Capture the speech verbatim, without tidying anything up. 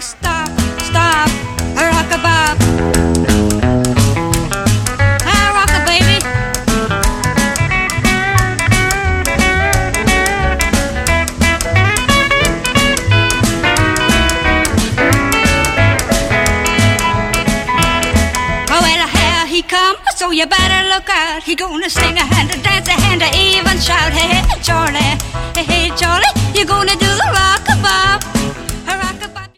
stop, stop, rock-a-bop. Ah, rock-a, baby. Oh, well, here he comes, so you better look out. He gonna sing a hand, a dance a hand, a even shout. Hey, hey, Charlie, hey, hey, Charlie, you gonna do